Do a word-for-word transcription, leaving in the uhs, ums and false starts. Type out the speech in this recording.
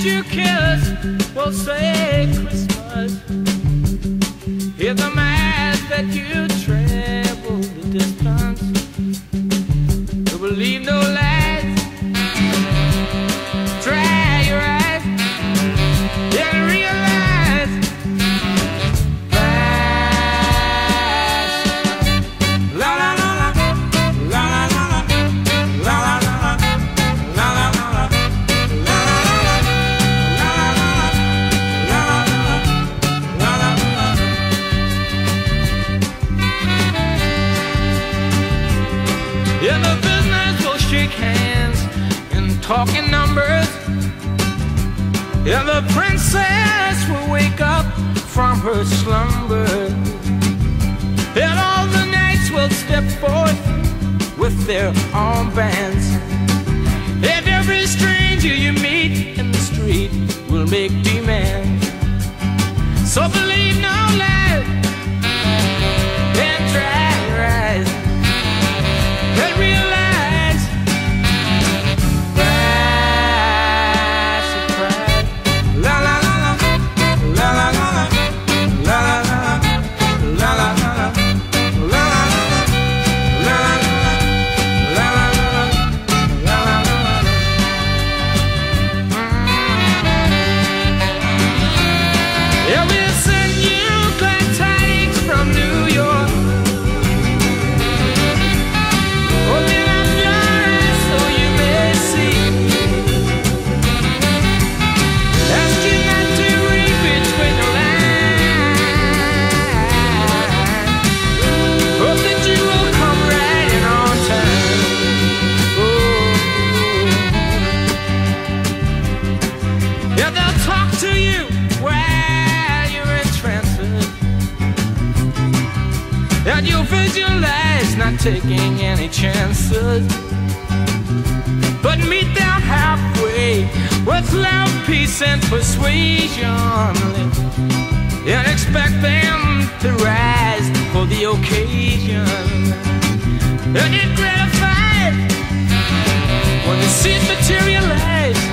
you kiss will say Christmas. Hear the mass that you travel the distance. To believe no lies, dry your eyes and realize that's la la la la la la la la la la la la. Yeah, the business will shake hands and talk in numbers. Yeah, the princess will wake up from her slumber. And all the knights will step forth with their armbands. And every stranger you meet in the street will make demands. So believe no lies and dry your eyes and realize by surprise. La la la la la la la la la la la la la. Yeah, we'll send you glad tidings from New York. Open up your eyes so you may see. Ask you not to read between the lines. Hope that you will come right in on time. Oh. Yeah, they'll talk to you while you're in transit. And you'll visualize not taking any chances, but meet them halfway with love, peace, and persuasion, and expect them to rise for the occasion. And get gratified when the seeds materialize.